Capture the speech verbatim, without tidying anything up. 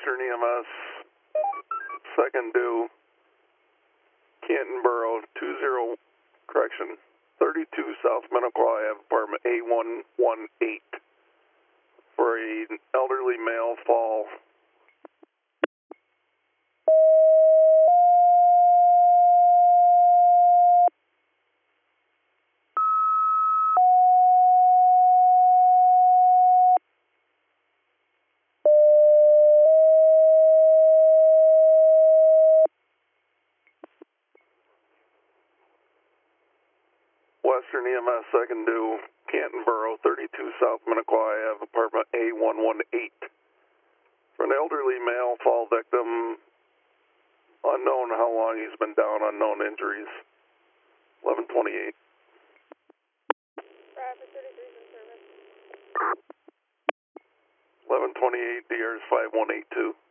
Western E M S, second due, Canton Borough, two zero, correction, thirty-two South Minnequaw Ave, apartment A one one eight, for an elderly male fall. Western E M S, second due, Canton Borough, thirty-two South Minnequaw Ave, apartment A one one eight. For an elderly male fall victim, unknown how long he's been down, unknown injuries. eleven twenty-eight. Traffic thirty-three in service. eleven twenty-eight, D R's five one eight two.